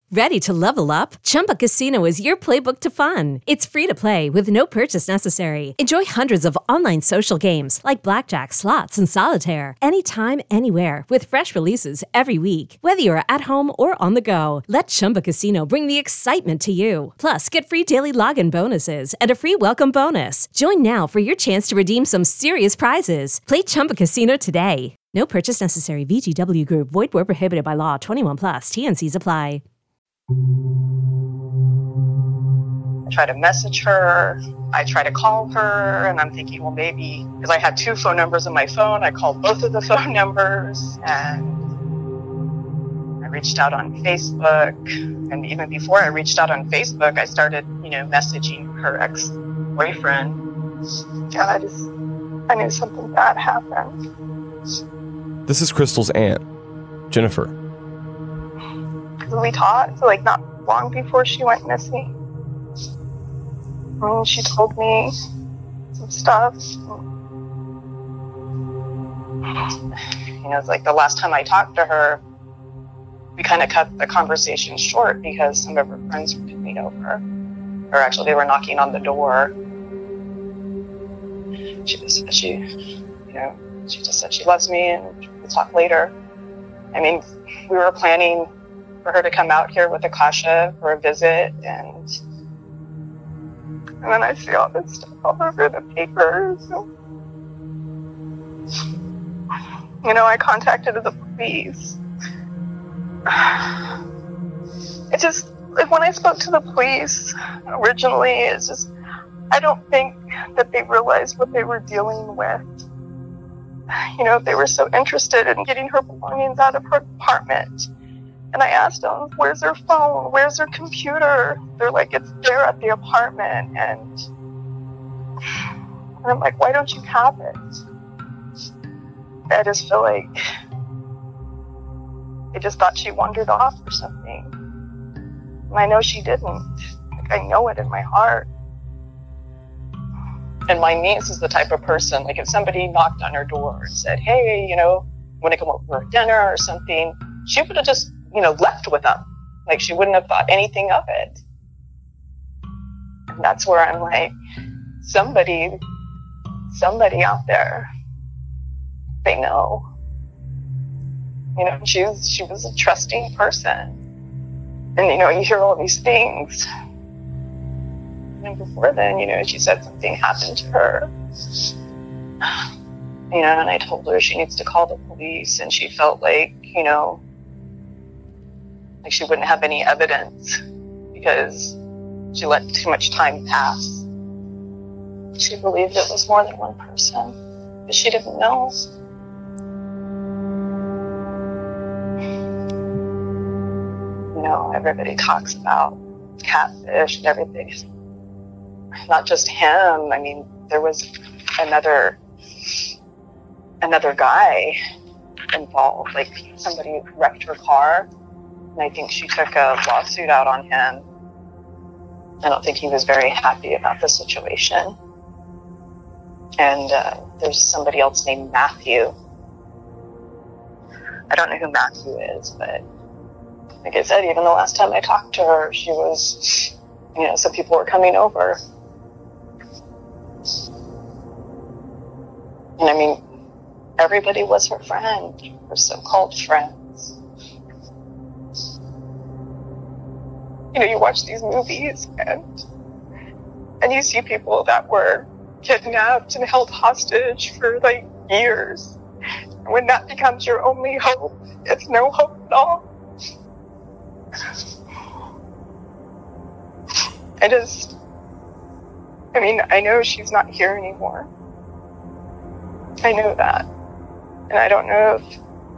Ready to level up? Chumba Casino is your playbook to fun. It's free to play with no purchase necessary. Enjoy hundreds of online social games like blackjack, slots, and solitaire anytime, anywhere with fresh releases every week. Whether you're at home or on the go, let Chumba Casino bring the excitement to you. Plus, get free daily login bonuses and a free welcome bonus. Join now for your chance to redeem some serious prizes. Play Chumba Casino today. No purchase necessary. VGW Group. Void where prohibited by law. 21 plus. TNCs apply. I try to message her. I try to call her, and I'm thinking, well, maybe because I had 2 phone numbers on my phone, I called both of the phone numbers, and I reached out on Facebook. And even before I reached out on Facebook, I started, messaging her ex-boyfriend. Yeah, I knew something bad happened. This is Crystal's aunt, Jennifer. We talked, not long before she went missing. She told me some stuff. It's like the last time I talked to her, we kind of cut the conversation short because some of her friends were coming over. Or actually, they were knocking on the door. She just said she loves me and we'll talk later. We were planning for her to come out here with Akasha for a visit, and then I see all this stuff all over the papers. I contacted the police. It just, when I spoke to the police originally, it's just, I don't think that they realized what they were dealing with. They were so interested in getting her belongings out of her apartment. And I asked them, where's her phone? Where's her computer? They're like, it's there at the apartment. And I'm like, why don't you have it? I just feel like they just thought she wandered off or something. And I know she didn't. I know it in my heart. And my niece is the type of person, if somebody knocked on her door and said, hey, want to come over for dinner or something, she would have just left with them. She wouldn't have thought anything of it. And that's where I'm like, somebody out there, they know. She was a trusting person. And, you hear all these things. And before then, she said something happened to her. And I told her she needs to call the police, and she felt like she wouldn't have any evidence because she let too much time pass. She believed it was more than one person, but she didn't know. Everybody talks about catfish and everything. Not just him. There was another guy involved, somebody wrecked her car. And I think she took a lawsuit out on him. I don't think he was very happy about the situation. And there's somebody else named Matthew. I don't know who Matthew is, but like I said, even the last time I talked to her, she was, some people were coming over. And everybody was her friend, her so-called friends. You watch these movies and you see people that were kidnapped and held hostage for years. And when that becomes your only hope, it's no hope at all. I know she's not here anymore. I know that. And I don't know if,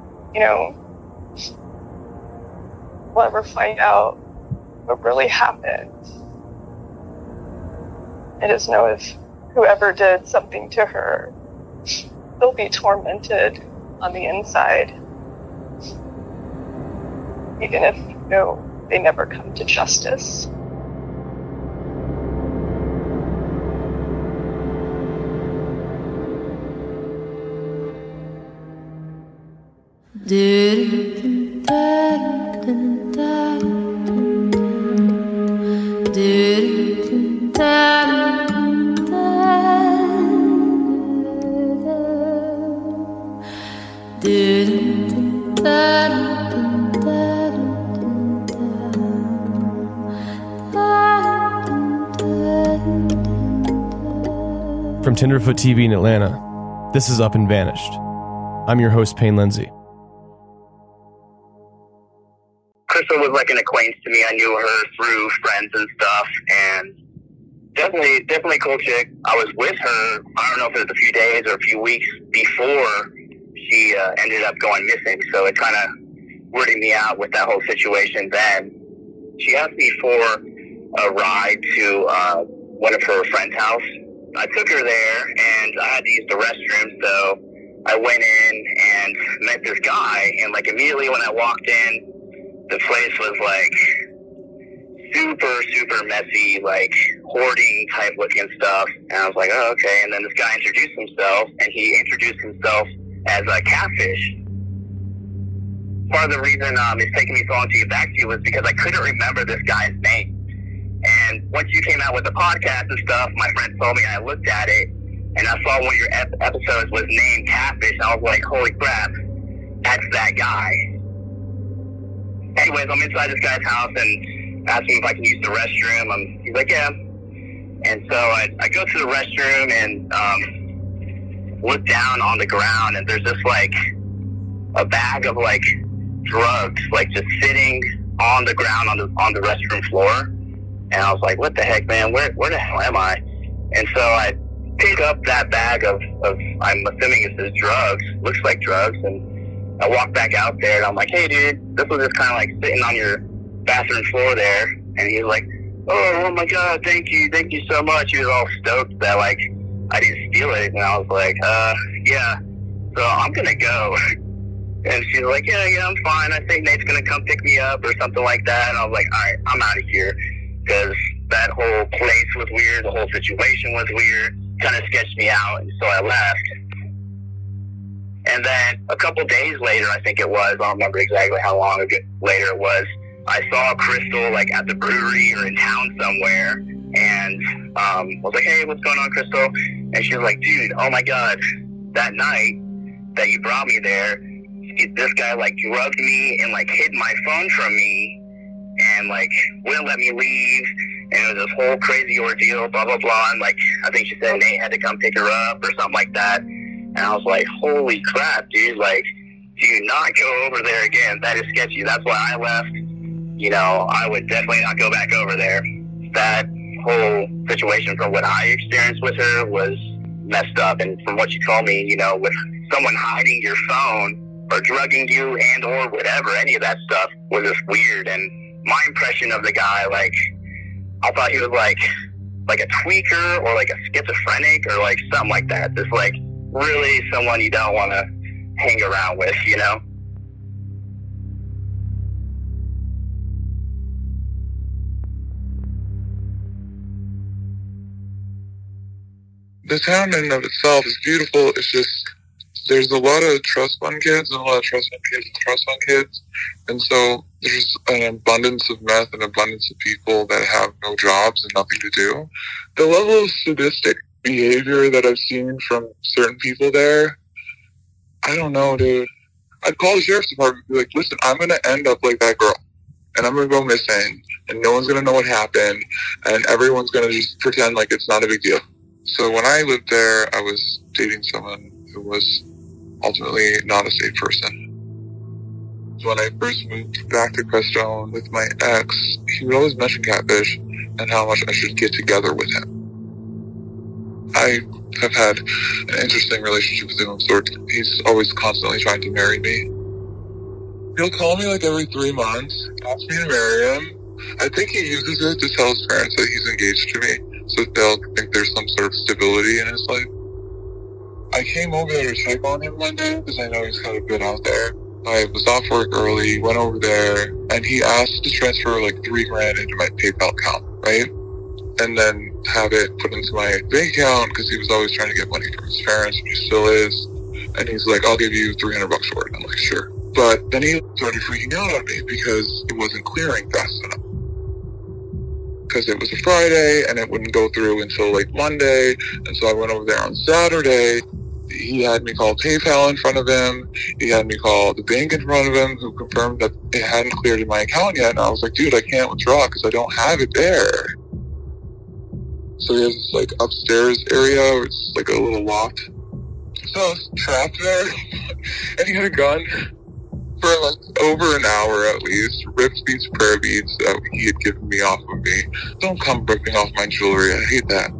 we'll ever find out what really happened. I just know if whoever did something to her, they'll be tormented on the inside. Even if, they never come to justice. Do From Tenderfoot TV in Atlanta, this is Up and Vanished. I'm your host, Payne Lindsay. Crystal was like an acquaintance to me. I knew her through friends and stuff, and definitely cool chick. I was with her, I don't know if it was a few days or a few weeks before she ended up going missing, so it kind of weirded me out with that whole situation then. She asked me for a ride to one of her friend's house. I took her there, and I had to use the restroom, so I went in and met this guy, and like immediately when I walked in, the place was like super messy, like hoarding type looking stuff. And I was like, oh, okay. And then this guy introduced himself, and he introduced himself as a catfish. Part of the reason it's taking me so long to get back to you was because I couldn't remember this guy's name. And once you came out with the podcast and stuff, my friend told me, and I looked at it, and I saw one of your episodes was named Catfish. And I was like, holy crap, that's that guy. Anyways, I'm inside this guy's house and asked him if I can use the restroom. He's like, yeah. And so I go to the restroom and look down on the ground, and there's just like a bag of like drugs, like just sitting on the ground on the restroom floor. And I was like, what the heck, man? Where the hell am I? And so I pick up that bag of I'm assuming it says drugs, looks like drugs, and I walk back out there, and I'm like, hey, dude, this was just kind of like sitting on your bathroom floor there. And he's like, oh my God, thank you so much. He was all stoked that like I didn't steal it. And I was like, yeah, so I'm gonna go. And she's like, yeah, I'm fine. I think Nate's gonna come pick me up or something like that. And I was like, all right, I'm out of here, because that whole place was weird, the whole situation was weird, kind of sketched me out, and so I left. And then a couple days later, I think it was, I don't remember exactly how long later it was, I saw Crystal like at the brewery or in town somewhere, and I was like, hey, what's going on, Crystal? And she was like, dude, oh my God, that night that you brought me there, this guy like drugged me and like hid my phone from me and like wouldn't let me leave, and it was this whole crazy ordeal, blah blah blah. And like I think she said Nate had to come pick her up or something like that. And I was like, holy crap, dude, like, do not go over there again. That is sketchy. That's why I left. You know, I would definitely not go back over there. That whole situation, from what I experienced with her, was messed up. And from what you told me, you know, with someone hiding your phone or drugging you and or whatever, any of that stuff was just weird. And my impression of the guy, like, I thought he was like a tweaker or like a schizophrenic or like something like that. Just like really someone you don't want to hang around with, you know? The town in and of itself is beautiful. It's just, there's a lot of trust fund kids and a lot of trust fund kids and trust fund kids. And so there's an abundance of meth and abundance of people that have no jobs and nothing to do. The level of sadistic behavior that I've seen from certain people there, I don't know, dude. I'd call the sheriff's department and be like, listen, I'm going to end up like that girl. And I'm going to go missing. And no one's going to know what happened. And everyone's going to just pretend like it's not a big deal. So when I lived there, I was dating someone who was ultimately not a safe person. When I first moved back to Crestone with my ex, he would always mention Catfish and how much I should get together with him. I have had an interesting relationship with him of sorts. He's always constantly trying to marry me. He'll call me like every 3 months, ask me to marry him. I think he uses it to tell his parents that he's engaged to me, so they'll think there's some sort of stability in his life. I came over there to check on him one day because I know he's kind of been out there. I was off work early, went over there, and he asked to transfer like $3,000 into my PayPal account, right? And then have it put into my bank account because he was always trying to get money from his parents, and he still is. And he's like, I'll give you $300 for it. I'm like, sure. But then he started freaking out on me because it wasn't clearing fast enough. Because it was a Friday and it wouldn't go through until like Monday. And so I went over there on Saturday. He had me call PayPal in front of him. He had me call the bank in front of him, who confirmed that it hadn't cleared in my account yet. And I was like, dude, I can't withdraw because I don't have it there. So he has this, like, upstairs area where it's like a little loft. So I was trapped there, and he had a gun for like over an hour at least, ripped these prayer beads that he had given me off of me. Don't come ripping off my jewelry, I hate that.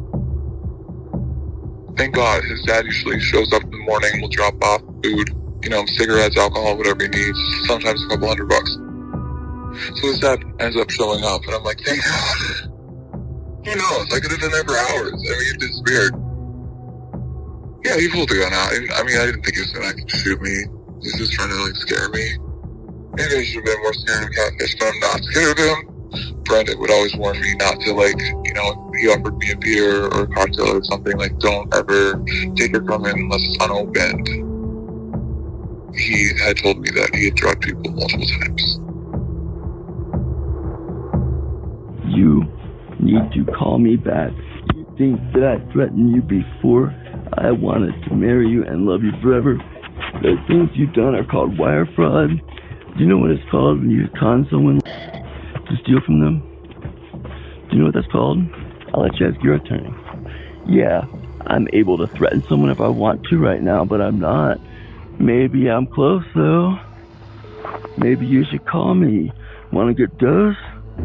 Thank God, his dad usually shows up in the morning and will drop off food, you know, cigarettes, alcohol, whatever he needs, sometimes a couple $100. So his dad ends up showing up, and I'm like, thank God. Who knows, I could have been there for hours. I mean, he disappeared. Yeah, he pulled the gun out. I mean, I didn't think he was going to shoot me. He was just trying to, like, scare me. Maybe I should have been more scared of Catfish, but I'm not scared of him. Brandon would always warn me not to, like, you know, if he offered me a beer or a cocktail or something, like, don't ever take it from him unless it's unopened. He had told me that he had drugged people multiple times. You need to call me back. You think that I threatened you before? I wanted to marry you and love you forever. The things you've done are called wire fraud. Do you know what it's called when you con someone to steal from them? Do you know what that's called? I'll let you ask your attorney. Yeah, I'm able to threaten someone if I want to right now, but I'm not. Maybe I'm close, though. Maybe you should call me. Want to get dosed?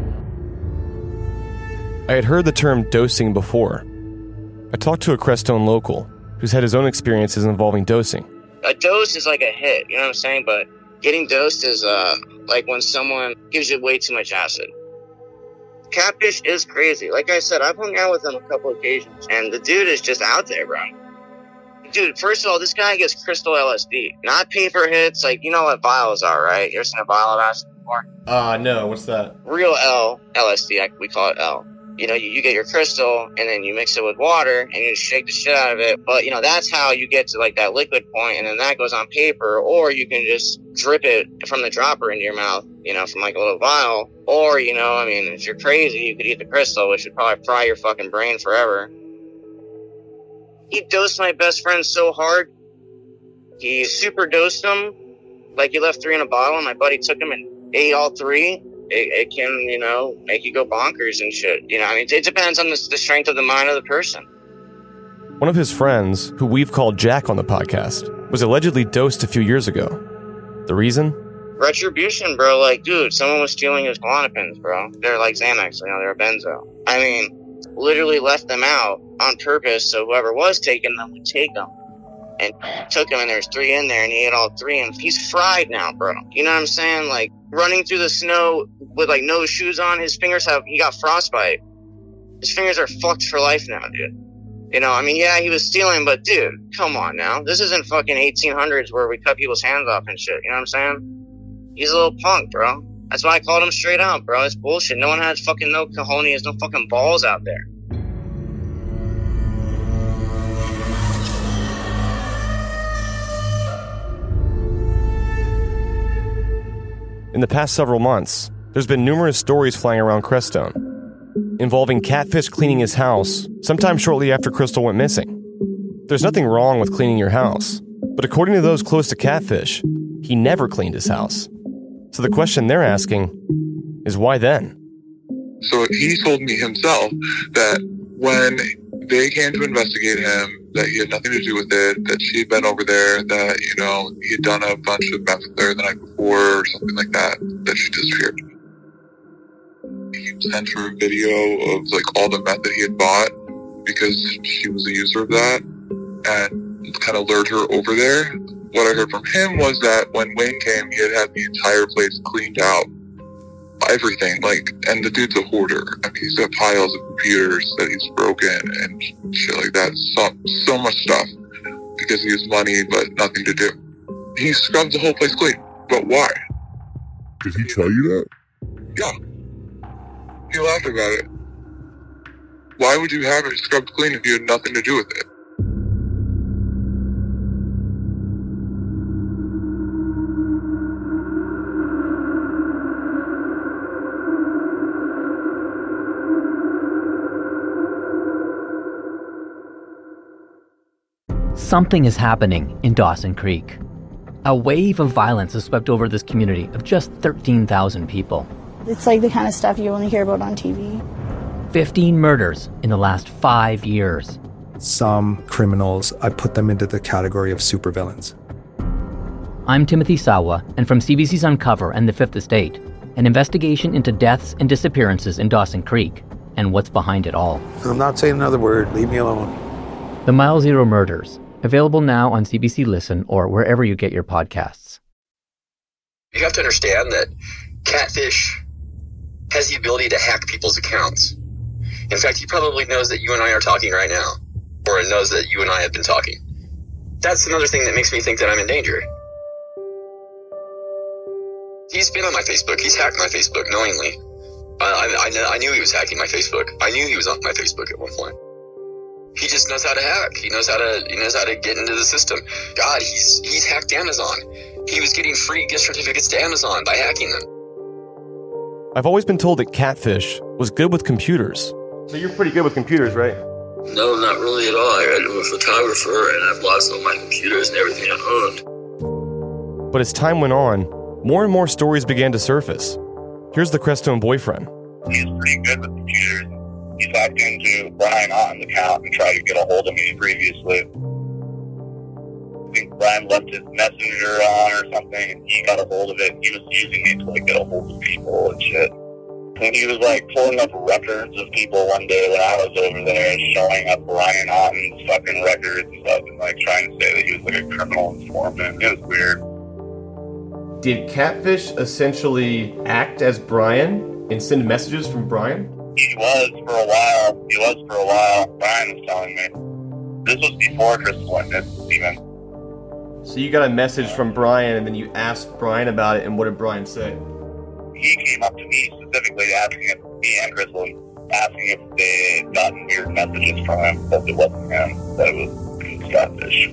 I had heard the term dosing before. I talked to a Crestone local who's had his own experiences involving dosing. A dose is like a hit, you know what I'm saying? But getting dosed is like when someone gives you way too much acid. Catfish is crazy. Like I said, I've hung out with him a couple occasions, and the dude is just out there, bro. Dude, first of all, this guy gets crystal LSD, not paper hits. Like, you know what vials are, right? You ever seen a vial of acid before? No, what's that? Real LSD, we call it L. You know, you get your crystal, and then you mix it with water, and you just shake the shit out of it. But, you know, that's how you get to, like, that liquid point, and then that goes on paper. Or you can just drip it from the dropper into your mouth, you know, from, like, a little vial. Or, you know, I mean, if you're crazy, you could eat the crystal, which would probably fry your fucking brain forever. He dosed my best friend so hard. He super dosed him. Like, he left 3 in a bottle, and my buddy took him and ate all 3. It can, you know, make you go bonkers and shit. You know, I mean, it depends on the strength of the mind of the person. One of his friends, who we've called Jack on the podcast, was allegedly dosed a few years ago. The reason? Retribution, bro. Like, dude, someone was stealing his Klonopins, bro. They're like Xanax, you know, they're a benzo. I mean, literally left them out on purpose so whoever was taking them would take them. And took him, and there's 3 in there, and he ate all 3, and he's fried now, bro. You know what I'm saying? Like, running through the snow with, like, no shoes on, he got frostbite. His fingers are fucked for life now, dude. You know, I mean, yeah, he was stealing, but, dude, come on now. This isn't fucking 1800s where we cut people's hands off and shit, you know what I'm saying? He's a little punk, bro. That's why I called him straight out, bro. It's bullshit. No one has fucking no cojones, no fucking balls out there. In the past several months, there's been numerous stories flying around Crestone involving Catfish cleaning his house sometime shortly after Crystal went missing. There's nothing wrong with cleaning your house, but according to those close to Catfish, he never cleaned his house. So the question they're asking is why then? So he told me himself that when they came to investigate him, that he had nothing to do with it, that she had been over there, that, you know, he had done a bunch of meth with her the night before or something like that, that she disappeared. He sent her a video of, like, all the meth that he had bought because she was a user of that and kind of lured her over there. What I heard from him was that when Wayne came, he had the entire place cleaned out. Everything, like, and the dude's a hoarder. I mean, he's got piles of computers that he's broken and shit like that. So much stuff because he has money but nothing to do. He scrubbed the whole place clean. But why? Did he tell you that? Yeah. He laughed about it. Why would you have it scrubbed clean if you had nothing to do with it? Something is happening in Dawson Creek. A wave of violence has swept over this community of just 13,000 people. It's like the kind of stuff you only hear about on TV. 15 murders in the last 5 years. Some criminals, I put them into the category of supervillains. I'm Timothy Sawa, and from CBC's Uncover and The Fifth Estate, an investigation into deaths and disappearances in Dawson Creek and what's behind it all. I'm not saying another word. Leave me alone. The Mile Zero Murders, available now on CBC Listen or wherever you get your podcasts. You have to understand that Catfish has the ability to hack people's accounts. In fact, he probably knows that you and I are talking right now, or knows that you and I have been talking. That's another thing that makes me think that I'm in danger. He's been on my Facebook. He's hacked my Facebook knowingly. I knew he was hacking my Facebook. I knew he was on my Facebook at one point. He just knows how to hack. He knows how to get into the system. God, he's hacked Amazon. He was getting free gift certificates to Amazon by hacking them. I've always been told that Catfish was good with computers. So you're pretty good with computers, right? No, not really at all. I'm a photographer, and I've lost all my computers and everything I owned. But as time went on, more and more stories began to surface. Here's the Crestone boyfriend. He's pretty good with computers. He's hacked into Brian Otten's account and tried to get a hold of me previously. I think Brian left his messenger on or something, and he got a hold of it. He was using it to get a hold of people and shit. And he was pulling up records of people one day when I was over there, showing up Brian Otten's fucking records and stuff, and trying to say that he was a criminal informant. It was weird. Did Catfish essentially act as Brian and send messages from Brian? He was for a while. Brian was telling me. This was before Crystal went missing, even. So you got a message from Brian, and then you asked Brian about it, and what did Brian say? He came up to me specifically asking if me and Crystal asking if they had gotten weird messages from him, that it wasn't him, that it was Catfish.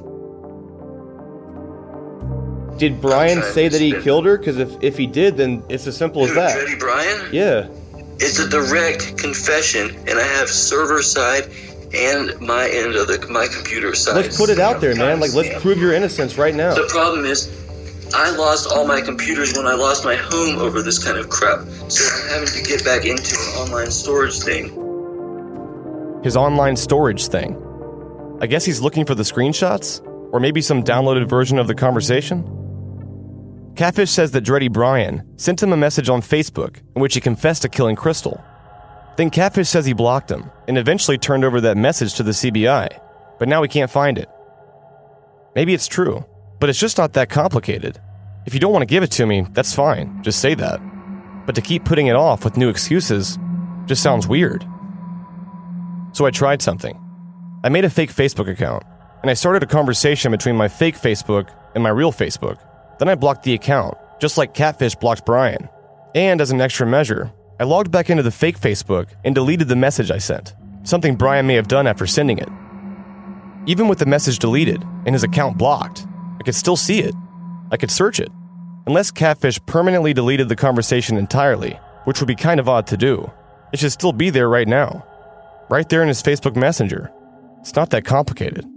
Did Brian say that he killed her? Because if he did, then it's as simple as that. Dreddy Brian? Yeah. It's a direct confession, and I have server side and my end of my computer side. Let's put it out there, man. Let's prove your innocence right now. The problem is, I lost all my computers when I lost my home over this kind of crap. So I'm having to get back into an online storage thing. His online storage thing. I guess he's looking for the screenshots? Or maybe some downloaded version of the conversation? Catfish says that Dreddy Brian sent him a message on Facebook in which he confessed to killing Crystal. Then Catfish says he blocked him and eventually turned over that message to the CBI, but now he can't find it. Maybe it's true, but it's just not that complicated. If you don't want to give it to me, that's fine, just say that. But to keep putting it off with new excuses just sounds weird. So I tried something. I made a fake Facebook account, and I started a conversation between my fake Facebook and my real Facebook. Then I blocked the account, just like Catfish blocked Brian. And as an extra measure, I logged back into the fake Facebook and deleted the message I sent, something Brian may have done after sending it. Even with the message deleted and his account blocked, I could still see it. I could search it. Unless Catfish permanently deleted the conversation entirely, which would be kind of odd to do, it should still be there right now. Right there in his Facebook Messenger. It's not that complicated.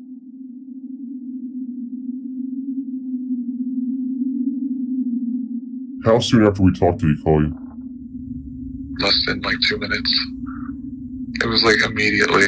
How soon after we talked did he call you? Less than 2 minutes. It was immediately.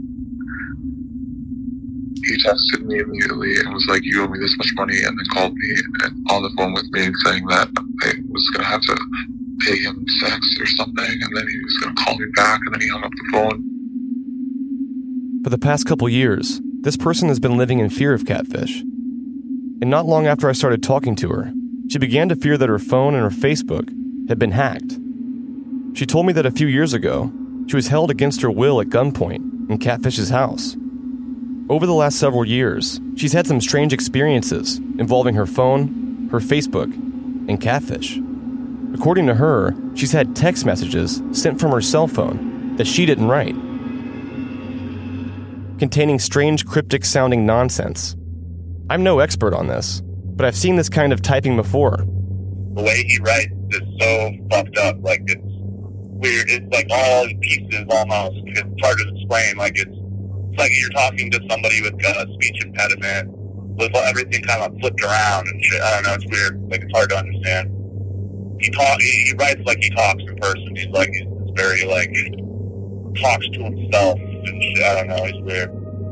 He texted me immediately and was like, you owe me this much money, and then called me and on the phone with me and saying that I was going to have to pay him sex or something, and then he was going to call me back, and then he hung up the phone. For the past couple years, this person has been living in fear of Catfish. And not long after I started talking to her, she began to fear that her phone and her Facebook had been hacked. She told me that a few years ago, she was held against her will at gunpoint in Catfish's house. Over the last several years, she's had some strange experiences involving her phone, her Facebook, and Catfish. According to her, she's had text messages sent from her cell phone that she didn't write, containing strange cryptic-sounding nonsense. I'm no expert on this, but I've seen this kind of typing before. The way he writes is so fucked up, it's weird. It's all in pieces almost. It's hard to explain. It's like you're talking to somebody with a speech impediment, with everything kind of flipped around and shit. I don't know, it's weird. It's hard to understand. He writes like he talks in person. He's very talks to himself and shit. I don't know, he's weird.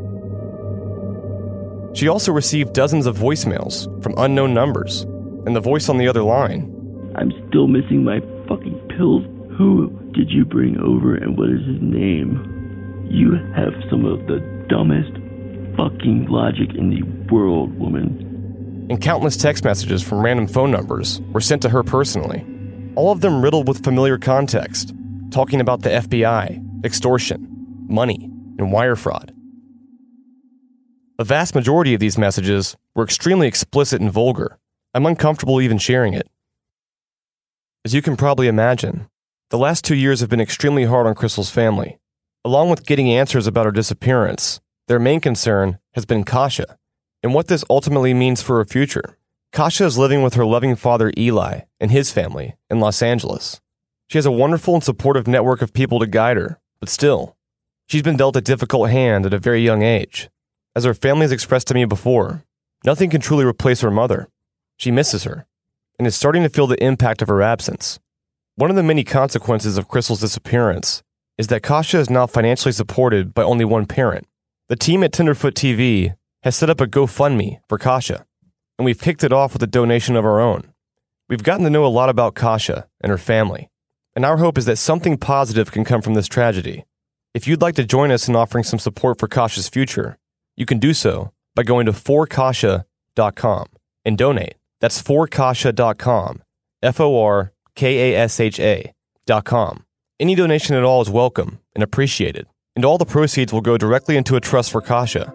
She also received dozens of voicemails from unknown numbers, and the voice on the other line. I'm still missing my fucking pills. Who did you bring over and what is his name? You have some of the dumbest fucking logic in the world, woman. And countless text messages from random phone numbers were sent to her personally, all of them riddled with familiar context, talking about the FBI, extortion, money, and wire fraud. The vast majority of these messages were extremely explicit and vulgar. I'm uncomfortable even sharing it. As you can probably imagine, the last 2 years have been extremely hard on Crystal's family. Along with getting answers about her disappearance, their main concern has been Kasha, and what this ultimately means for her future. Kasha is living with her loving father Eli and his family in Los Angeles. She has a wonderful and supportive network of people to guide her, but still, she's been dealt a difficult hand at a very young age. As her family has expressed to me before, nothing can truly replace her mother. She misses her, and is starting to feel the impact of her absence. One of the many consequences of Crystal's disappearance is that Kasha is now financially supported by only one parent. The team at Tenderfoot TV has set up a GoFundMe for Kasha, and we've kicked it off with a donation of our own. We've gotten to know a lot about Kasha and her family, and our hope is that something positive can come from this tragedy. If you'd like to join us in offering some support for Kasha's future, you can do so by going to forkasha.com and donate. That's forkasha.com, FORKASHA.com. Any donation at all is welcome and appreciated, and all the proceeds will go directly into a trust for Kasha.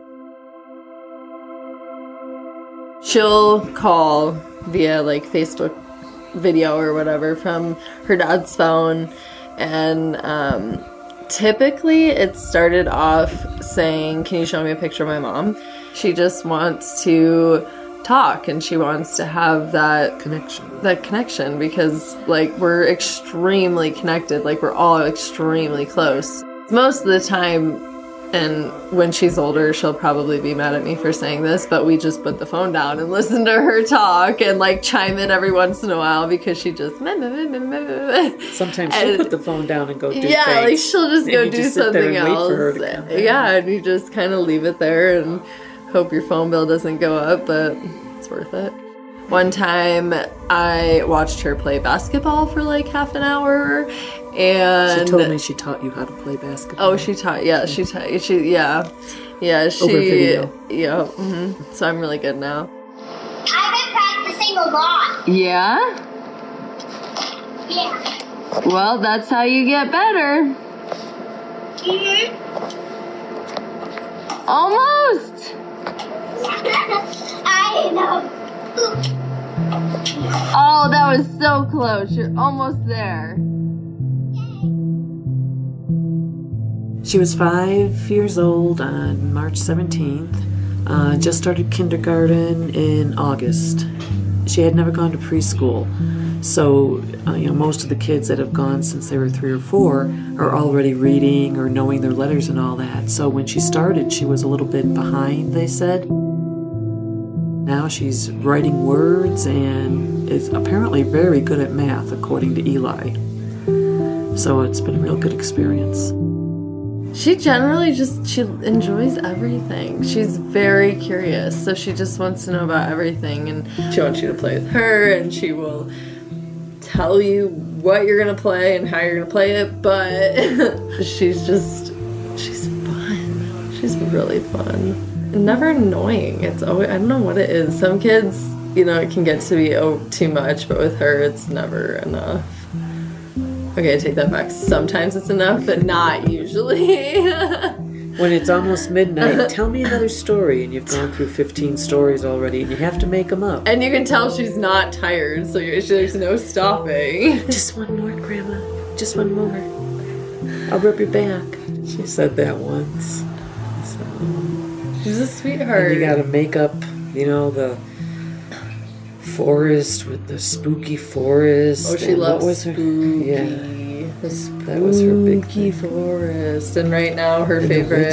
She'll call via like Facebook video or whatever from her dad's phone, and typically it started off saying, "Can you show me a picture of my mom?" She just wants to talk, and she wants to have that connection because like we're extremely connected, like we're all extremely close most of the time. And when she's older, she'll probably be mad at me for saying this, but we just put the phone down and listen to her talk and like chime in every once in a while because she just sometimes she'll put the phone down and go do things. Yeah, like she'll just go do something else. Yeah, and you just kind of leave it there and hope your phone bill doesn't go up, but it's worth it. One time I watched her play basketball for like half an hour, and she told me she taught you how to play basketball. Oh, she taught over video. Yeah. Mm-hmm. So I'm really good now. I've been practicing a lot. Yeah? Yeah. Well, that's how you get better. Mm-hmm. Almost. I know. Oh, that was so close. You're almost there. She was 5 years old on March 17th. Just started kindergarten in August. She had never gone to preschool. So, most of the kids that have gone since they were 3 or 4 are already reading or knowing their letters and all that. So when she started, she was a little bit behind, they said. Now she's writing words and is apparently very good at math, according to Eli. So it's been a real good experience. She generally she enjoys everything. She's very curious, so she just wants to know about everything, and she wants you to play with her, and she will tell you what you're gonna play and how you're gonna play it, but she's fun. She's really fun. Never annoying. It's always, I don't know what it is. Some kids, it can get to be too much, but with her, it's never enough. Okay, I take that back. Sometimes it's enough, but not usually. When it's almost midnight, tell me another story, and you've gone through 15 stories already, and you have to make them up. And you can tell she's not tired, so there's no stopping. Just one more, Grandma. Just one more. I'll rub your back. She said that once. So. She's a sweetheart. And you gotta make up, the forest with the spooky forest. Oh, she loves spooky. The that was her big thing. Forest. And right now her favorite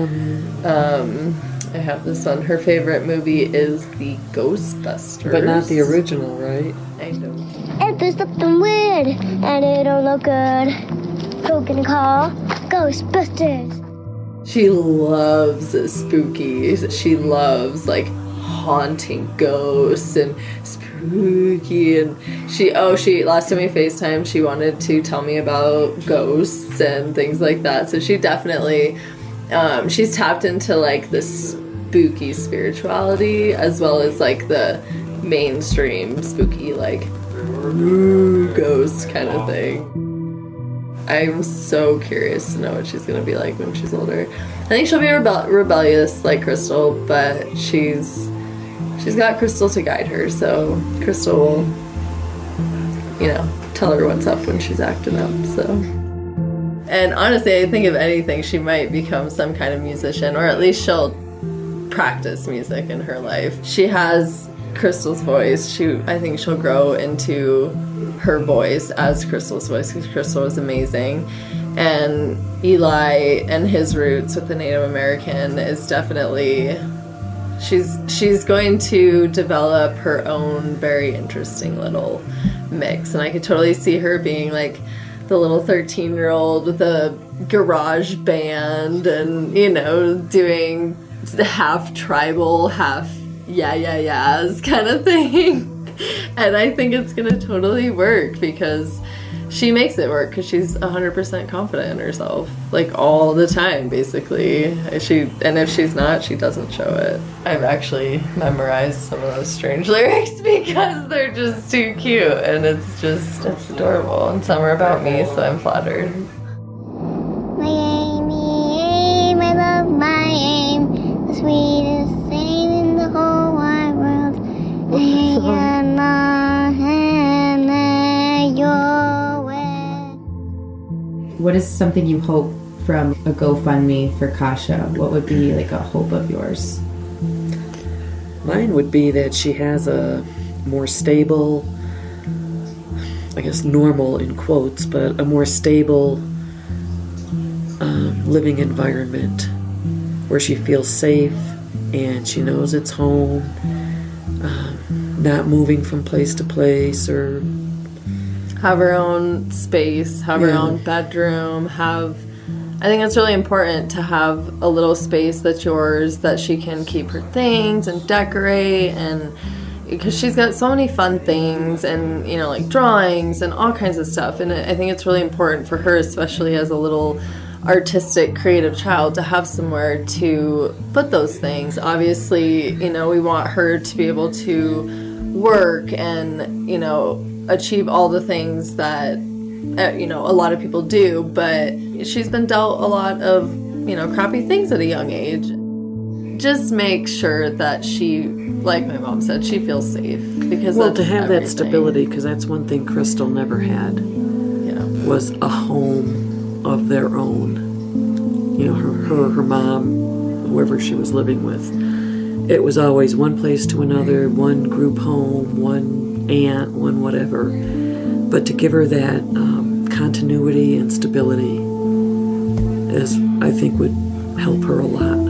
I have this one. Her favorite movie is the Ghostbusters. But not the original, right? I know. If there's something weird and it don't look good, who can call? Ghostbusters. She loves spooky. She loves like haunting ghosts and spooky. And she last time we FaceTimed, she wanted to tell me about ghosts and things like that. So she definitely, she's tapped into like the spooky spirituality as well as like the mainstream spooky like ghost kind of thing. I'm so curious to know what she's gonna be like when she's older. I think she'll be rebellious like Crystal, but she's got Crystal to guide her, so Crystal will, tell her what's up when she's acting up. So, and honestly, I think if anything, she might become some kind of musician, or at least she'll practice music in her life. She has Crystal's voice. I think she'll grow into her voice as Crystal's voice, because Crystal was amazing. And Eli and his roots with the Native American is definitely, she's going to develop her own very interesting little mix. And I could totally see her being like the little 13-year-old with a garage band and, doing half tribal, half yeahs kind of thing. And I think it's gonna totally work because she makes it work, because she's 100% confident in herself, like all the time basically. And if she's not, she doesn't show it. I've actually memorized some of those strange lyrics because they're just too cute, and it's adorable, and some are about me, so I'm flattered. My aim, I love my aim, the sweetest thing in the whole wide world. What is something you hope from a GoFundMe for Kasha? What would be like a hope of yours? Mine would be that she has a more stable, I guess normal in quotes, but a more stable living environment where she feels safe and she knows it's home, not moving from place to place, or have her own space, have her own bedroom, I think it's really important to have a little space that's yours, that she can keep her things and decorate, and because she's got so many fun things and, like drawings and all kinds of stuff. And I think it's really important for her, especially as a little artistic, creative child, to have somewhere to put those things. Obviously, we want her to be able to work and, achieve all the things that, a lot of people do, but she's been dealt a lot of, crappy things at a young age. Just make sure that she, like my mom said, she feels safe, because to have everything. That stability, because that's one thing Crystal never had. Was a home of their own. Her mom, whoever she was living with, it was always one place to another, one group home, one aunt, one whatever. But to give her that continuity and stability I think would help her a lot.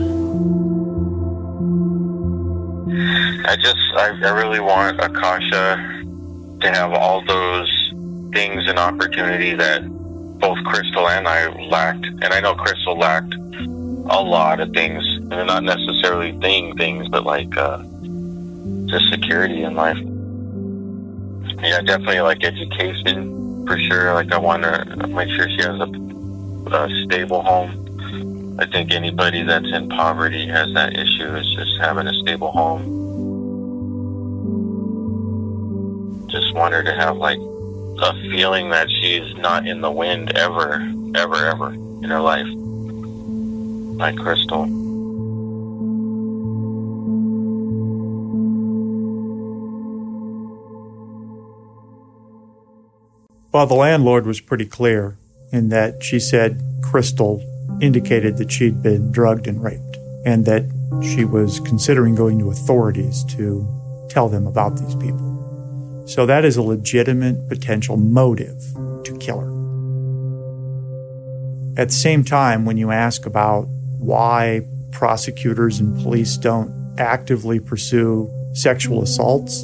I really want Akasha to have all those things and opportunity that both Crystal and I lacked. And I know Crystal lacked a lot of things, and not necessarily things, but like just security in life. Yeah, definitely like education for sure. Like I want to make sure she has a stable home. I think anybody that's in poverty has that issue, is just having a stable home. Just want her to have like a feeling that she's not in the wind ever in her life. Like Crystal. Well, the landlord was pretty clear in that she said Crystal indicated that she'd been drugged and raped, and that she was considering going to authorities to tell them about these people. So that is a legitimate potential motive to kill her. At the same time, when you ask about why prosecutors and police don't actively pursue sexual assaults,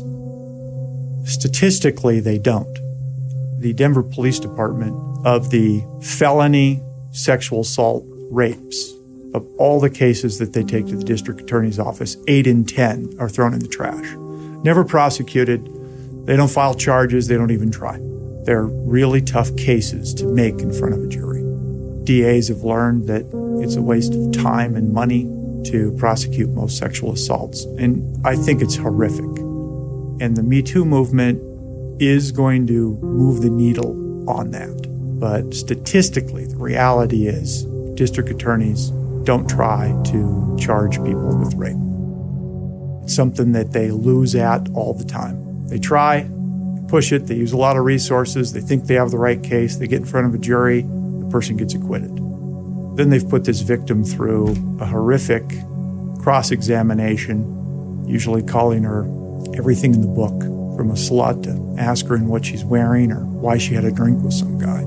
statistically they don't. The Denver Police Department, of the felony sexual assault rapes. Of all the cases that they take to the district attorney's office, 8 in 10 are thrown in the trash. Never prosecuted. They don't file charges. They don't even try. They're really tough cases to make in front of a jury. DAs have learned that it's a waste of time and money to prosecute most sexual assaults. And I think it's horrific. And the Me Too movement is going to move the needle on that. But statistically, the reality is district attorneys don't try to charge people with rape. It's something that they lose at all the time. They try, they push it, they use a lot of resources, they think they have the right case, they get in front of a jury, the person gets acquitted. Then they've put this victim through a horrific cross-examination, usually calling her everything in the book, from a slut to ask her what she's wearing or why she had a drink with some guy.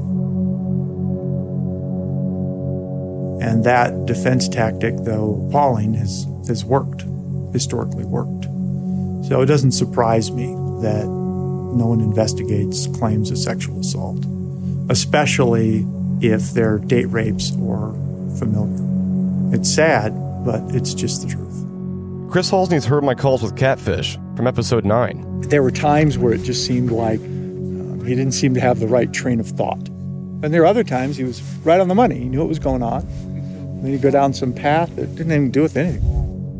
And that defense tactic, though appalling, has worked, historically worked. So it doesn't surprise me that no one investigates claims of sexual assault, especially if they're date rapes or familiar. It's sad, but it's just the truth. Chris Halsney's heard my calls with Catfish from episode 9. There were times where it just seemed like he didn't seem to have the right train of thought. And there were other times he was right on the money. He knew what was going on. And then he'd go down some path that didn't even do with anything.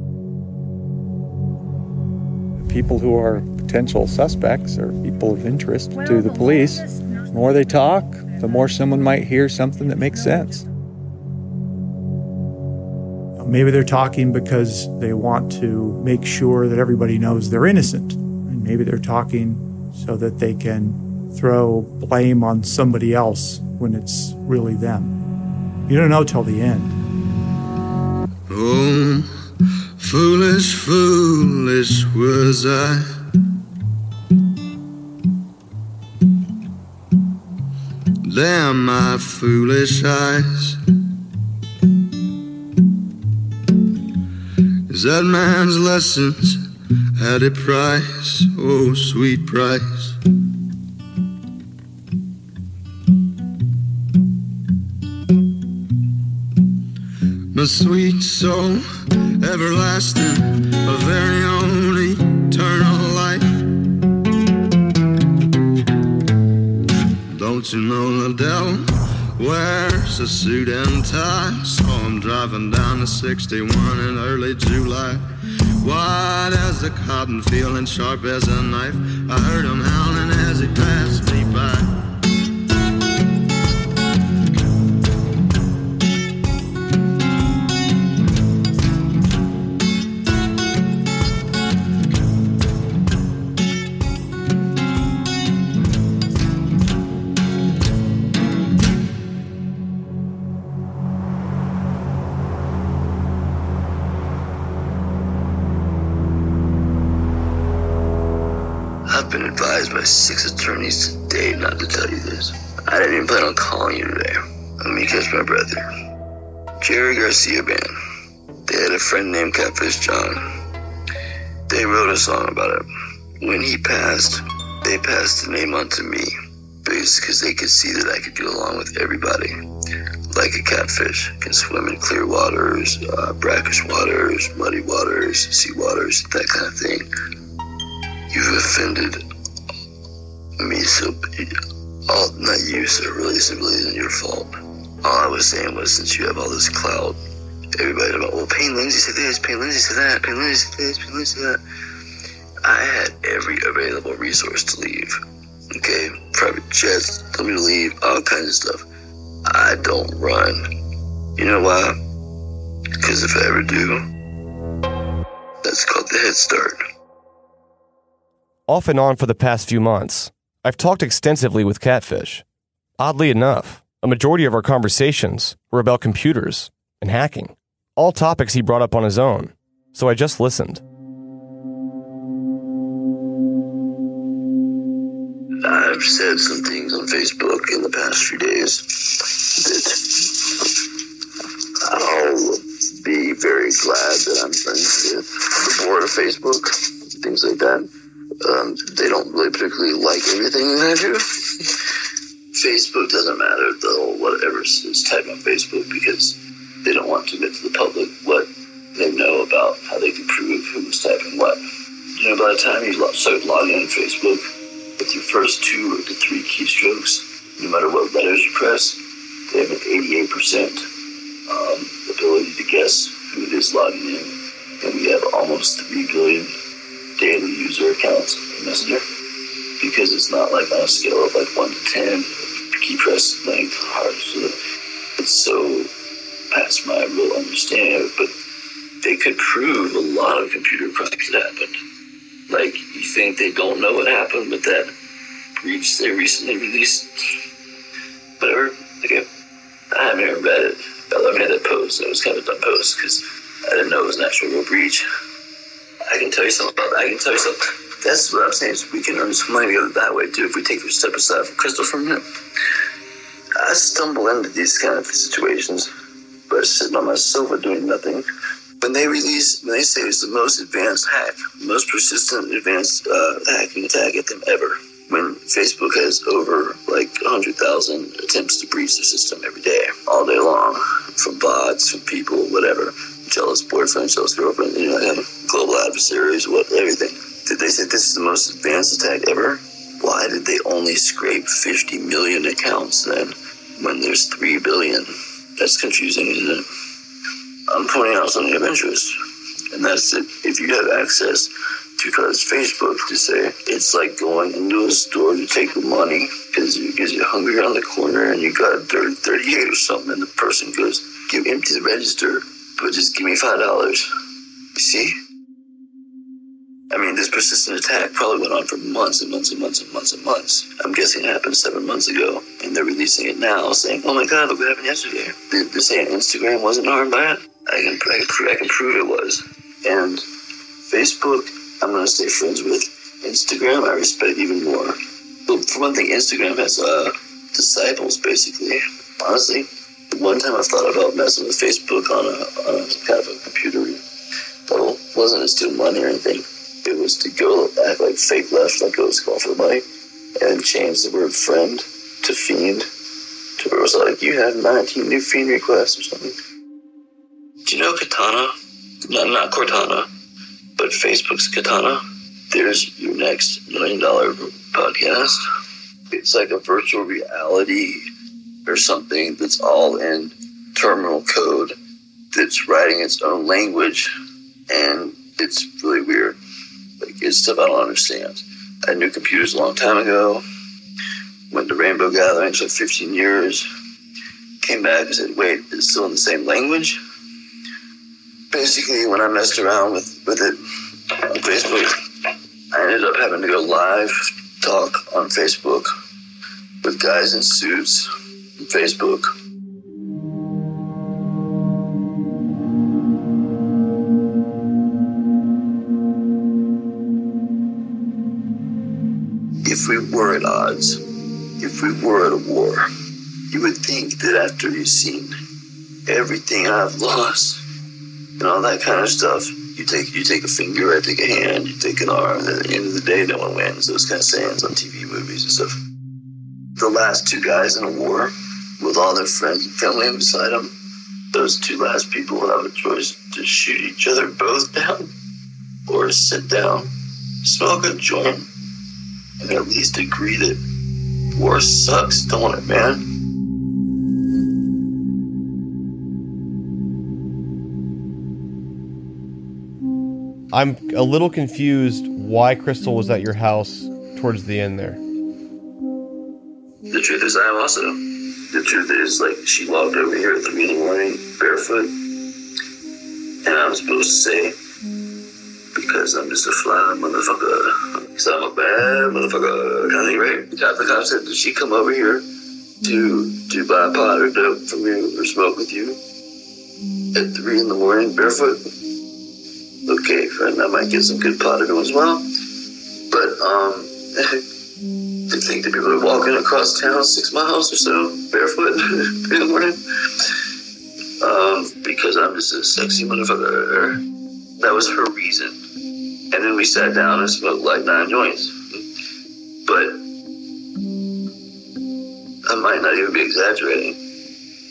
People who are potential suspects are people of interest to the police. The more they talk, the more someone might hear something that makes sense. Maybe they're talking because they want to make sure that everybody knows they're innocent. And maybe they're talking so that they can throw blame on somebody else when it's really them. You don't know till the end. Oh, foolish, foolish was I. Damn my foolish eyes. Is that man's lessons had a price, oh sweet price. My sweet soul, everlasting, a very own eternal life. Don't you know the devil wears a suit and tie? Saw him driving down the 61 in early July. Wide as a cotton field and sharp as a knife. I heard him howling as he passed me by. I've been advised by 6 attorneys today not to tell you this. I didn't even plan on calling you today. Let me catch my breath here. Jerry Garcia Band. They had a friend named Catfish John. They wrote a song about it. When he passed, they passed the name on to me. Because they could see that I could get along with everybody. Like a catfish. Can swim in clear waters, brackish waters, muddy waters, sea waters, that kind of thing. You've offended me, so not you, so really simply isn't your fault. All I was saying was, since you have all this clout, everybody about, well, Payne Lindsay said this, Payne Lindsay said that, Payne Lindsay said this, Payne Lindsay said that. I had every available resource to leave. Okay, private jets, told me to leave, all kinds of stuff. I don't run. You know why? Because if I ever do, that's called the Head Start. Off and on for the past few months, I've talked extensively with Catfish. Oddly enough, a majority of our conversations were about computers and hacking, all topics he brought up on his own, so I just listened. I've said some things on Facebook in the past few days that I'll be very glad that I'm friends with the board of Facebook, things like that. They don't really particularly like everything that I do. Facebook doesn't matter, they'll whatever is typing on Facebook because they don't want to admit to the public what they know about how they can prove who was typing what. You know, by the time you start logging on Facebook with your first 2 to 3 keystrokes, no matter what letters you press, they have an 88% ability to guess who it is logging in. And we have almost 3 billion daily user accounts in Messenger, because it's not like on a scale of like 1 to 10, key press length, hard. So it's so past my real understanding of it, but they could prove a lot of computer crimes that happened. Like, you think they don't know what happened with that breach they recently released? Whatever. Okay. I haven't even read it. I made that post. It was kind of a dumb post because I didn't know it was an actual real breach. I can tell you something about that. That's what I'm saying. Is we can earn some money together that way too if we take a step aside from Crystal for a minute. I stumble into these kind of situations by sitting on my sofa doing nothing. When they say it's the most advanced hack, most persistent advanced hacking attack at them ever. When Facebook has over like 100,000 attempts to breach their system every day, all day long, from bots, from people, whatever, jealous boyfriend, jealous girlfriend, global adversaries, everything. Did they say this is the most advanced attack ever? Why did they only scrape 50 million accounts then when there's 3 billion? That's confusing, isn't it? I'm pointing out something of interest, and that's that if you have access to Facebook to say it's like going into a store to take the money because you're hungry around the corner and you got 38 or something, and the person goes, empty the register, but just give me $5. You see? I mean, this persistent attack probably went on for months and months and months and months and months. I'm guessing it happened 7 months ago, and they're releasing it now, saying, "Oh my God, look what happened yesterday." They're saying Instagram wasn't harmed by it. I can prove it was. And Facebook, I'm going to stay friends with. Instagram, I respect even more. But for one thing, Instagram has disciples, basically. Honestly, one time I thought about messing with Facebook on a kind of a computer level. It wasn't to steal money or anything. It was to go act like fake left, like go call for the money, and change the word friend to fiend. To where it was like, you have 19 new fiend requests or something. Do you know Katana? Not Cortana, but Facebook's Katana. There's your next $1 million podcast. It's like a virtual reality or something that's all in terminal code that's writing its own language, and it's really weird. Like, it's stuff I don't understand. I knew computers a long time ago, went to Rainbow Gatherings for 15 years, came back and said, wait, it's still in the same language? Basically, when I messed around with it on Facebook, I ended up having to go live talk on Facebook with guys in suits on Facebook. If we were at odds, if we were at a war, you would think that after you've seen everything I've lost and all that kind of stuff, you take a finger, I take a hand, you take an arm, and at the end of the day, no one wins. Those kind of sayings on TV movies and stuff. The last 2 guys in a war, with all their friends and family beside them, those 2 last people will have a choice to shoot each other both down or sit down, smoke a joint, and at least agree that war sucks, don't it, man? I'm a little confused why Crystal was at your house towards the end there. The truth is, I am also. The truth is, like, she walked over here at 3 in the morning, barefoot, and I'm supposed to say, because I'm just a fly motherfucker, because I'm a bad motherfucker, kind of thing, right? The cop said, did she come over here to buy pot or dope from you or smoke with you at 3 in the morning, barefoot? Okay, friend, I might get some good pot or dope as well, but, to think that people are walking across town 6 miles or so, barefoot, in the morning, because I'm just a sexy motherfucker. That was her reason. And then we sat down and smoked like 9 joints. But I might not even be exaggerating.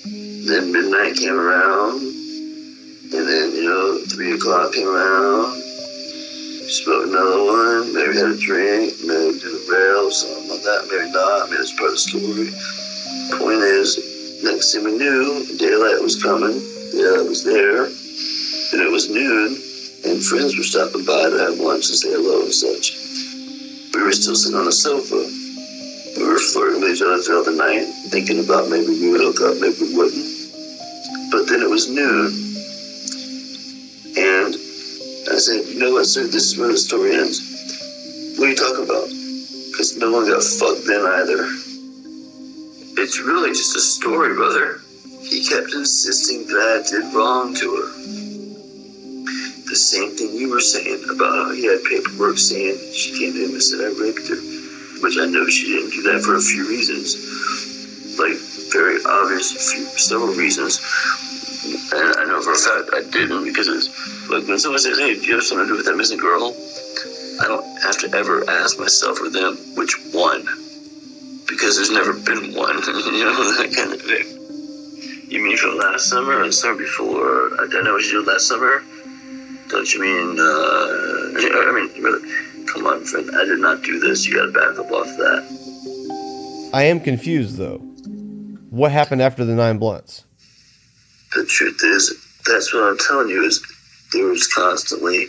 Then midnight came around, and then, 3 o'clock came around. Smoked another one, maybe had a drink, maybe did a rail, something like that, maybe not. I mean, it's part of the story. Point is, next thing we knew, daylight was coming. Daylight was there, and it was noon, and friends were stopping by to have lunch and say hello and such. We were still sitting on the sofa. We were flirting with each other throughout the night, thinking about maybe we would hook up, maybe we wouldn't. But then it was noon, and I said, you know what, sir, this is where the story ends. What are you talking about? Because no one got fucked then either. It's really just a story, brother. He kept insisting that I did wrong to her. The same thing you were saying about how he had paperwork saying she came to him and said I raped her. Which I know she didn't do that for a few reasons. Like, very obvious, several reasons. And I know for a fact I didn't, because it's like when someone says, hey, do you have something to do with that missing girl? I don't have to ever ask myself or them which one, because there's never been one, that kind of thing. You mean from last summer or the summer before? I know what you did last summer. Don't you mean, really, come on, friend, I did not do this. You gotta back up off that. I am confused, though. What happened after the 9 blunts? The truth is, that's what I'm telling you, is there was constantly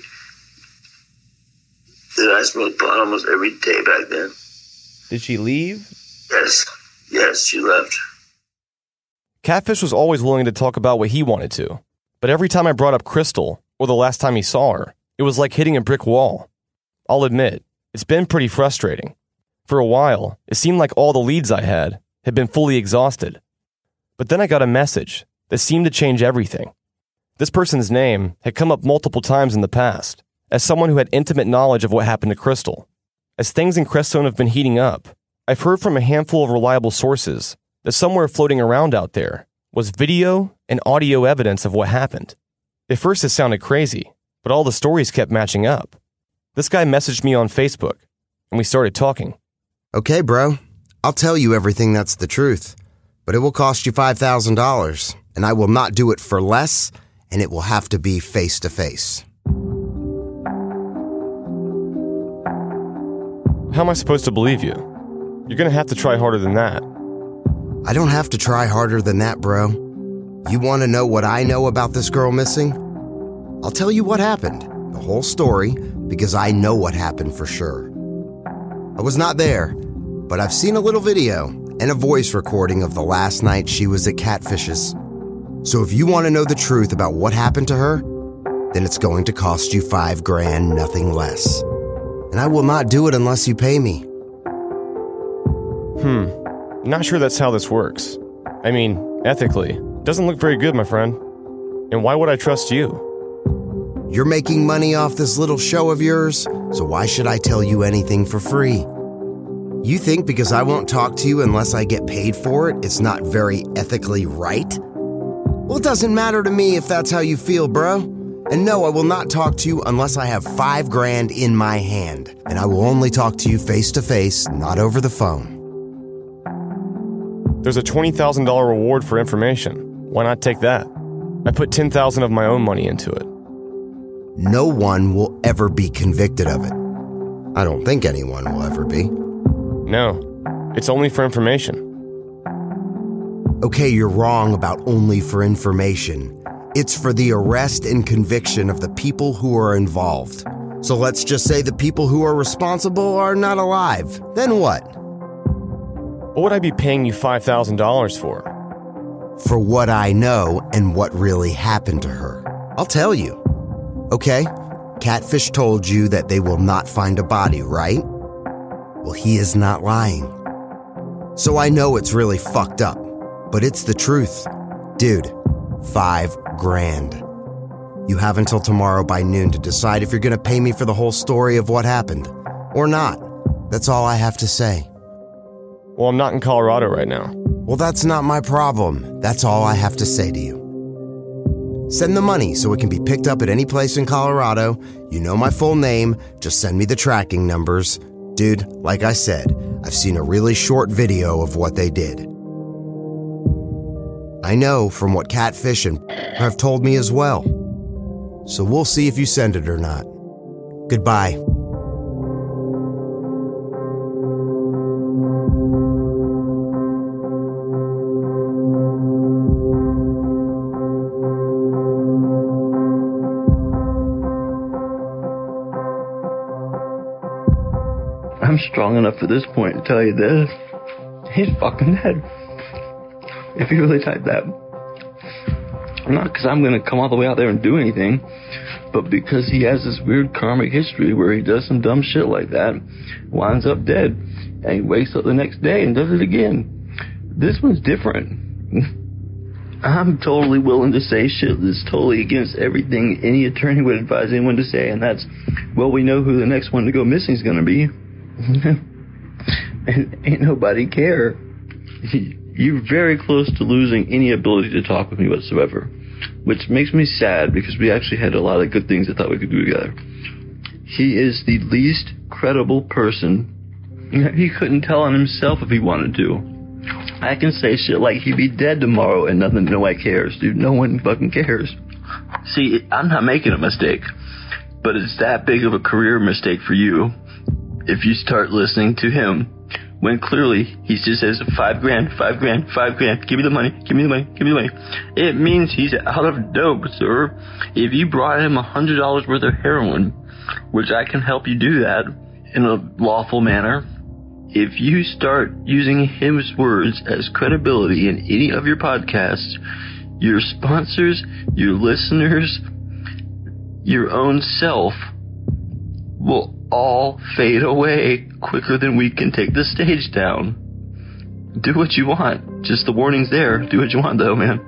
that I smoked pot almost every day back then. Did she leave? Yes, she left. Catfish was always willing to talk about what he wanted to, but every time I brought up Crystal, or the last time he saw her, it was like hitting a brick wall. I'll admit, it's been pretty frustrating. For a while, it seemed like all the leads I had been fully exhausted. But then I got a message that seemed to change everything. This person's name had come up multiple times in the past, as someone who had intimate knowledge of what happened to Crystal. As things in Crestone have been heating up, I've heard from a handful of reliable sources that somewhere floating around out there was video and audio evidence of what happened. At first it sounded crazy, but all the stories kept matching up. This guy messaged me on Facebook, and we started talking. Okay, bro. I'll tell you everything that's the truth, but it will cost you $5,000, and I will not do it for less, and it will have to be face-to-face. How am I supposed to believe you? You're going to have to try harder than that. I don't have to try harder than that, bro. You want to know what I know about this girl missing? I'll tell you what happened, the whole story, because I know what happened for sure. I was not there, but I've seen a little video and a voice recording of the last night she was at Catfish's. So if you want to know the truth about what happened to her, then it's going to cost you $5,000, nothing less. And I will not do it unless you pay me. Not sure that's how this works. I mean, ethically, doesn't look very good, my friend. And why would I trust you? You're making money off this little show of yours, so why should I tell you anything for free? You think because I won't talk to you unless I get paid for it, it's not very ethically right? Well, it doesn't matter to me if that's how you feel, bro. And no, I will not talk to you unless I have $5,000 in my hand. And I will only talk to you face to face, not over the phone. There's a $20,000 reward for information. Why not take that? I put $10,000 of my own money into it. No one will ever be convicted of it. I don't think anyone will ever be. No, it's only for information. Okay, you're wrong about only for information. It's for the arrest and conviction of the people who are involved. So let's just say the people who are responsible are not alive. Then what? What would I be paying you $5,000 for? For what I know and what really happened to her. I'll tell you. Okay, Catfish told you that they will not find a body, right? Well, he is not lying. So I know it's really fucked up, but it's the truth. Dude, $5,000. You have until tomorrow by noon to decide if you're gonna pay me for the whole story of what happened, or not. That's all I have to say. Well, I'm not in Colorado right now. Well, that's not my problem. That's all I have to say to you. Send the money so it can be picked up at any place in Colorado. You know my full name. Just send me the tracking numbers. Dude, like I said, I've seen a really short video of what they did. I know from what Catfish and have told me as well. So we'll see if you send it or not. Goodbye. I'm strong enough at this point to tell you this. He's fucking dead. If you really type that. Not because I'm going to come all the way out there and do anything, but because he has this weird karmic history where he does some dumb shit like that, winds up dead, and he wakes up the next day and does it again. This one's different. I'm totally willing to say shit that's totally against everything any attorney would advise anyone to say, and that's, well, we know who the next one to go missing is going to be. And ain't nobody care. You're very close to losing any ability to talk with me whatsoever, which makes me sad because we actually had a lot of good things I thought we could do together. He is the least credible person. He couldn't tell on himself if he wanted to. I can say shit like he'd be dead tomorrow and nobody cares, dude. No one fucking cares. See, I'm not making a mistake, but it's that big of a career mistake for you if you start listening to him when clearly he just says $5 grand, $5 grand, $5 grand, give me the money, give me the money, give me the money. It means he's out of dope, sir. If you brought him $100 worth of heroin, which I can help you do that in a lawful manner, if you start using his words as credibility in any of your podcasts, your sponsors, your listeners, your own self will all fade away quicker than we can take the stage down. Do what you want. Just the warning's there. Do what you want, though, man.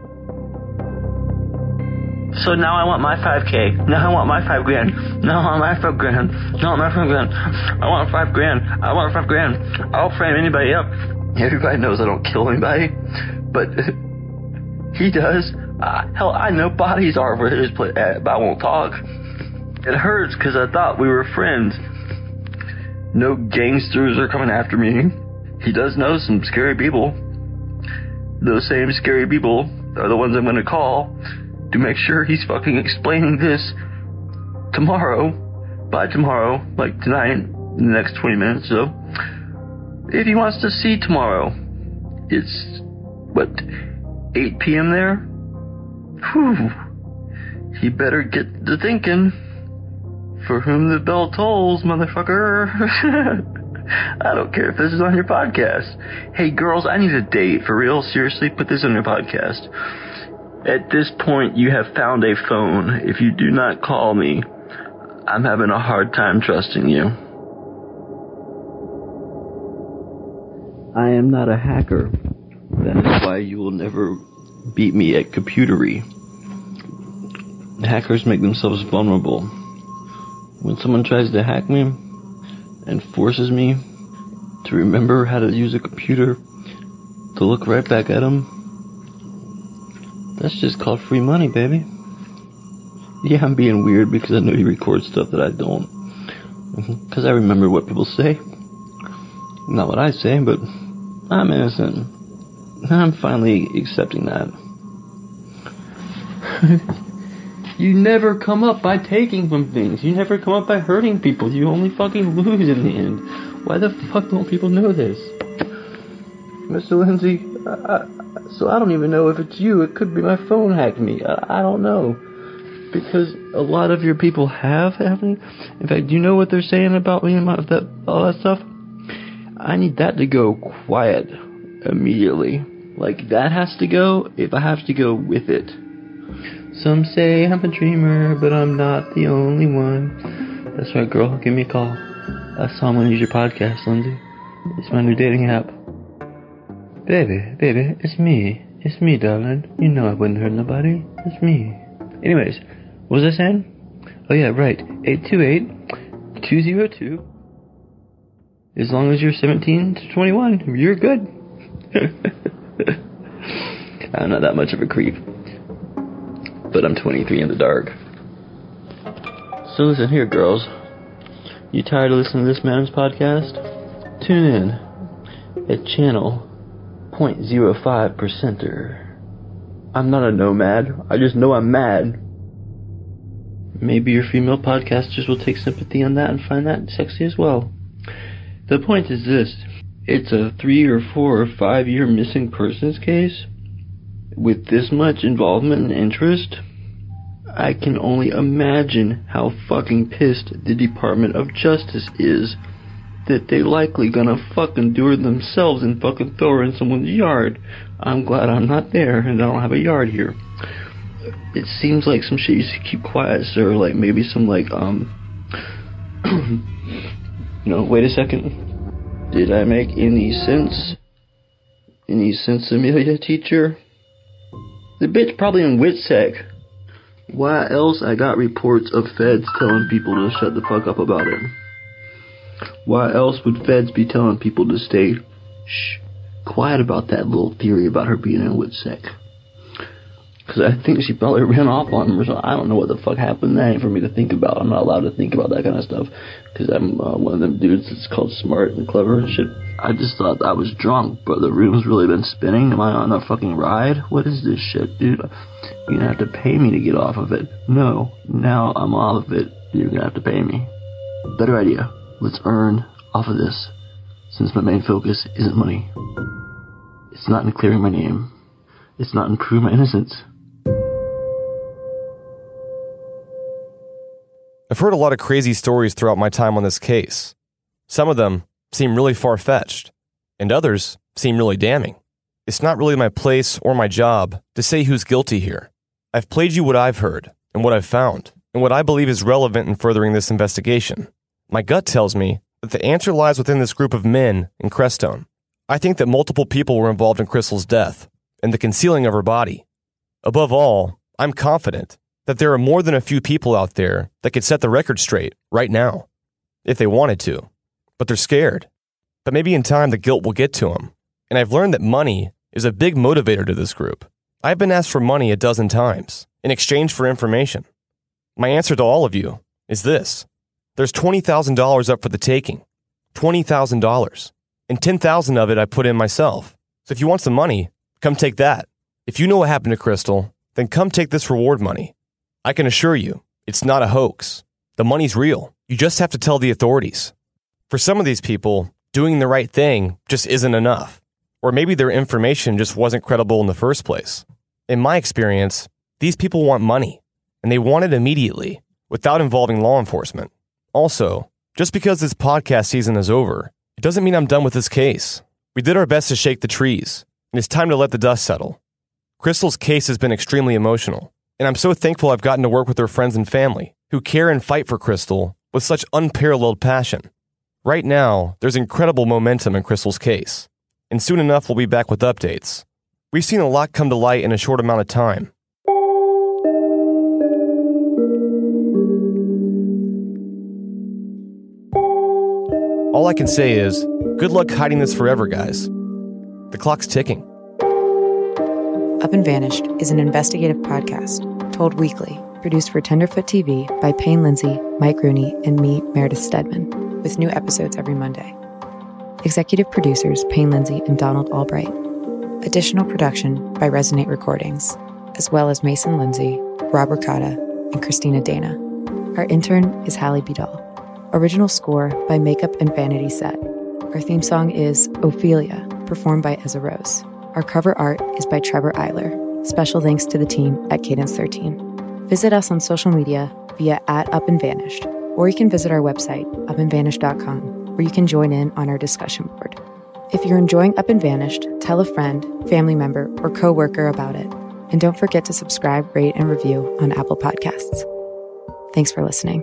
So now I want my 5K. Now I want my $5 grand. Now I want my $5 grand. Now I want my $5 grand. I want $5 grand. I want $5 grand. I'll frame anybody up. Everybody knows I don't kill anybody, but he does. Hell, I know bodies are where his place, but I won't talk. It hurts because I thought we were friends. No gangsters are coming after me. He does know some scary people. Those same scary people are the ones I'm going to call to make sure he's fucking explaining this tomorrow, by tomorrow, like tonight, in the next 20 minutes. So, if he wants to see tomorrow, it's, 8 p.m. there? Whew. He better get to thinking. For whom the bell tolls, motherfucker. I don't care if this is on your podcast. Hey, girls, I need a date. For real? Seriously? Put this on your podcast. At this point, you have found a phone. If you do not call me, I'm having a hard time trusting you. I am not a hacker. That is why you will never beat me at computery. Hackers make themselves vulnerable. When someone tries to hack me and forces me to remember how to use a computer to look right back at them, that's just called free money, baby. Yeah, I'm being weird because I know you record stuff that I don't. Because I remember what people say. Not what I say, but I'm innocent. I'm finally accepting that. You never come up by taking from things. You never come up by hurting people. You only fucking lose in the end. Why the fuck don't people know this? Mr. Lindsay, so I don't even know if it's you. It could be my phone hacked me. I don't know. Because a lot of your people have happened. In fact, do you know what they're saying about me and all that stuff? I need that to go quiet immediately. Like, that has to go if I have to go with it. Some say I'm a dreamer, but I'm not the only one. That's right, girl. Give me a call. That's how I'm going to use your podcast, Lindsay. It's my new dating app. Baby, it's me. It's me, darling. You know I wouldn't hurt nobody. It's me. Anyways, what was I saying? Oh, yeah, right. 828-202. As long as you're 17 to 21, you're good. I'm not that much of a creep. But I'm 23 in the dark. So listen here, girls. You tired of listening to this man's podcast? Tune in at channel 0.05%er. I'm not a nomad. I just know I'm mad. Maybe your female podcasters will take sympathy on that and find that sexy as well. The point is this. It's a 3 or 4 or 5 year missing persons case. With this much involvement and interest, I can only imagine how fucking pissed the Department of Justice is that they likely gonna fucking do it themselves and fucking throw her in someone's yard. I'm glad I'm not there and I don't have a yard here. It seems like some shit you should keep quiet, sir. Like maybe some No, wait a second. Did I make any sense? Any sense, Amelia, teacher? The bitch probably in WITSEC. Why else I got reports of feds telling people to shut the fuck up about it? Why else would feds be telling people to stay quiet about that little theory about her being in WITSEC? Because I think she probably ran off on him or something. I don't know what the fuck happened. That ain't for me to think about. I'm not allowed to think about that kind of stuff. Because I'm one of them dudes that's called smart and clever and shit. I just thought I was drunk, but the room's really been spinning. Am I on a fucking ride? What is this shit, dude? You're gonna have to pay me to get off of it. No, now I'm off of it. You're gonna have to pay me. Better idea. Let's earn off of this. Since my main focus isn't money. It's not in clearing my name. It's not in proving my innocence. I've heard a lot of crazy stories throughout my time on this case. Some of them seem really far-fetched, and others seem really damning. It's not really my place or my job to say who's guilty here. I've played you what I've heard, and what I've found, and what I believe is relevant in furthering this investigation. My gut tells me that the answer lies within this group of men in Crestone. I think that multiple people were involved in Crystal's death, and the concealing of her body. Above all, I'm confident that there are more than a few people out there that could set the record straight right now, if they wanted to. But they're scared. But maybe in time the guilt will get to them. And I've learned that money is a big motivator to this group. I've been asked for money 12 times in exchange for information. My answer to all of you is this. There's $20,000 up for the taking. $20,000. And $10,000 of it I put in myself. So if you want some money, come take that. If you know what happened to Crystal, then come take this reward money. I can assure you, it's not a hoax. The money's real. You just have to tell the authorities. For some of these people, doing the right thing just isn't enough. Or maybe their information just wasn't credible in the first place. In my experience, these people want money, and they want it immediately, without involving law enforcement. Also, just because this podcast season is over, it doesn't mean I'm done with this case. We did our best to shake the trees, and it's time to let the dust settle. Crystal's case has been extremely emotional. And I'm so thankful I've gotten to work with her friends and family, who care and fight for Crystal with such unparalleled passion. Right now, there's incredible momentum in Crystal's case, and soon enough we'll be back with updates. We've seen a lot come to light in a short amount of time. All I can say is, good luck hiding this forever, guys. The clock's ticking. Up and Vanished is an investigative podcast, told weekly, produced for Tenderfoot TV by Payne Lindsay, Mike Rooney, and me, Meredith Stedman, with new episodes every Monday. Executive producers Payne Lindsay and Donald Albright. Additional production by Resonate Recordings, as well as Mason Lindsay, Rob Ricotta, and Christina Dana. Our intern is Hallie Bidal. Original score by Makeup and Vanity Set. Our theme song is Ophelia, performed by Ezra Rose. Our cover art is by Trevor Eiler. Special thanks to the team at Cadence 13. Visit us on social media via @UpAndVanished, or you can visit our website, upandvanished.com, where you can join in on our discussion board. If you're enjoying Up and Vanished, tell a friend, family member, or coworker about it. And don't forget to subscribe, rate, and review on Apple Podcasts. Thanks for listening.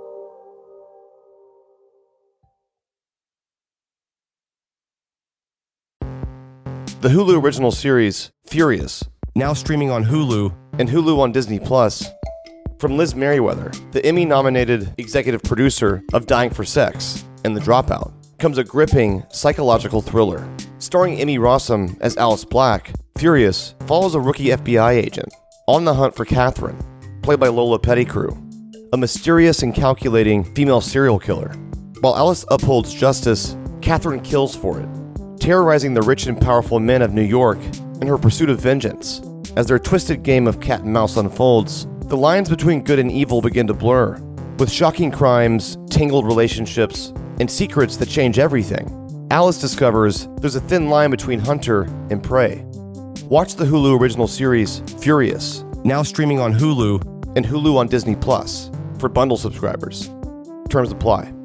The Hulu original series, Furious, now streaming on Hulu and Hulu on Disney+. From Liz Merriweather, the Emmy-nominated executive producer of Dying for Sex and The Dropout, comes a gripping psychological thriller. Starring Emmy Rossum as Alice Black, Furious follows a rookie FBI agent on the hunt for Catherine, played by Lola Pettigrew, a mysterious and calculating female serial killer. While Alice upholds justice, Catherine kills for it, terrorizing the rich and powerful men of New York in her pursuit of vengeance. As their twisted game of cat and mouse unfolds, the lines between good and evil begin to blur, with shocking crimes, tangled relationships, and secrets that change everything. Alice discovers there's a thin line between hunter and prey. Watch the Hulu original series, Furious, now streaming on Hulu and Hulu on Disney Plus for bundle subscribers. Terms apply.